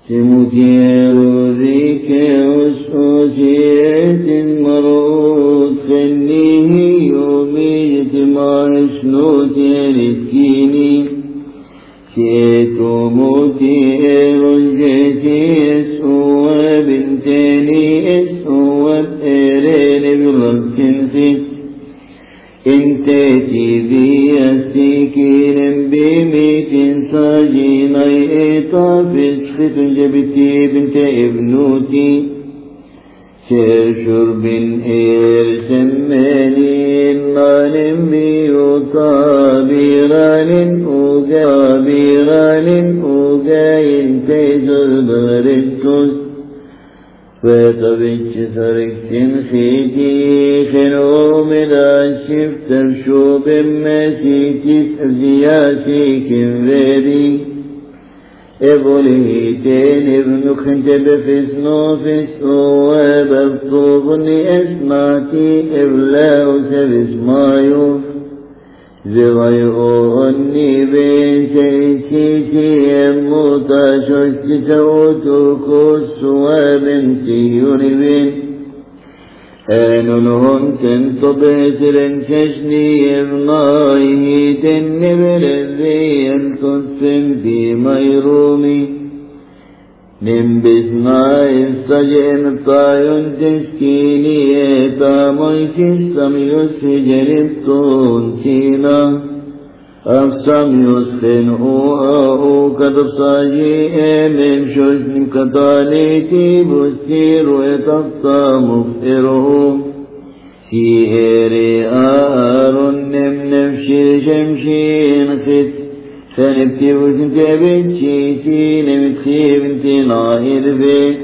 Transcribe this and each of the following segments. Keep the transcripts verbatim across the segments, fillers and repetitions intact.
سمتير ذيك أسوسيات مرود خليه يومي جمع شنوتي رسكيني شيتو متير الجسي اسوى بنتاني اسوى بإرين بلسنسي انت تذي السكين بميت ساجين ايطا فسخت جبتي بنت ابنوتي سير شرب اير سمانين مال بيوتا بيران اوغا بيران اوغا انتظر برستوس فطبيش سركتن خيتي خنو مدى شفتر شوب مسيتيس زياسي كنفيدي ابوليتين ابن خنت بفسنو فسنو وببطوبني اسمعتي ابلاو سبسمايو زغيو أني بين سيسيسي أموتا شوشت سوتو كوس وبنتي يربين آنونهم تنطب سرن ششني ابنائه تنبر الذي يمتنفن في ميرومي نمبسنا السجن طايون تسكيني تاميسي سميوس في جربتون سينا أفسم يسخن أوه كتبصاجي من شجن كتاليتي بستير ويتقطى مفتره سيهري آر نم نفشي شمشين خت فنبتي وسنت بنتي سين متخي بنتي ناهر بيت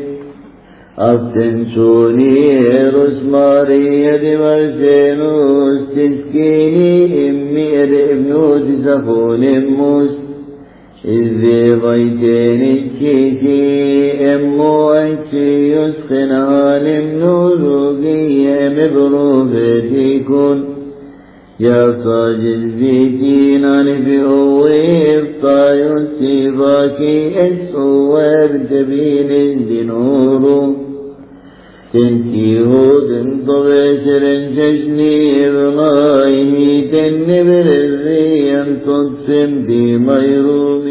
أفتنسوني رسماري دمرسينوس تسكيني إمي ابنوس سخون اموس إذي غيتين الشيسي أمو أنسي يسخنها لمنوذوقية مبروفتيكون يا صاجل بيتين نفئو إفطاي السيباكي أسوى بتبين الدنور تنكي هود طبسر ششني ابنائه تنبر الريم تطفم بميروم